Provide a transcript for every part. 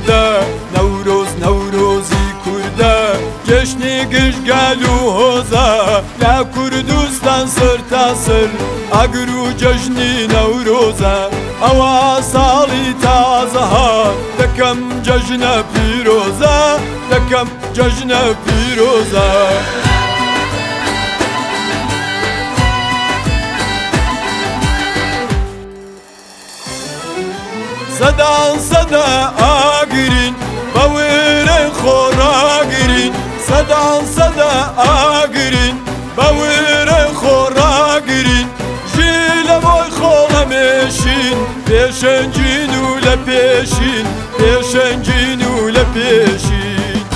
kurda Nevrozî kurda Ceşnî gişgel û hoza La Kurdistan sırta sır Agir û cejnî Newroza Ewa salî taze hat Dekem cejne pîroza Dekem cejne pîroza Sedan seda agirin Bawire xora girin Sedan seda agirin Bawire xora girin Jile boy xola meşin Peşencin û le peşin Peşencin û le peşin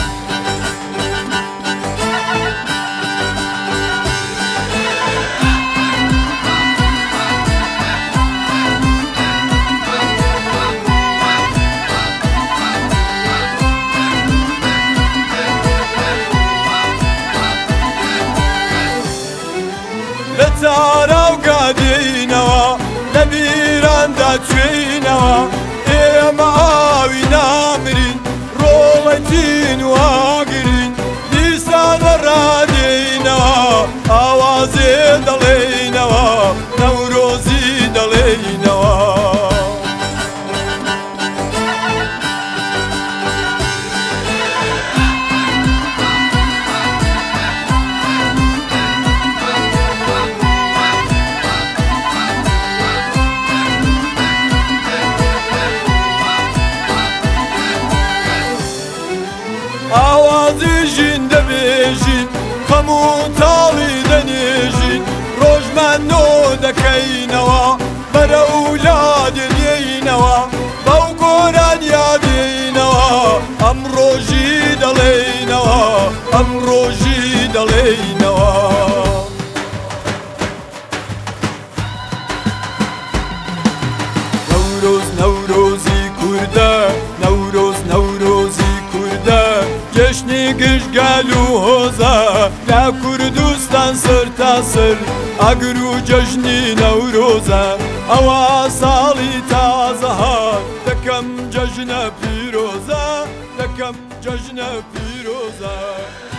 Letara gadina Lebiranda twina Ema avi namrin Roletin wagirin Lisan radina Avaze dalena Newrozi dalena Avazı jinde bejin Kamu tali denejin Rojmenno dekeynewa Bere ulad yeynewa Bav goran yadeynewa Am roji daleynewa Am roji daleynewa Nevrozî kurda Nevrozî kurda Ceşnî gişgel û hoza La Kurdistan sırta sır Agir û cejnî Newroza Ewa salî taze hat Dekem cejne pîroza Dekem cejne pîroza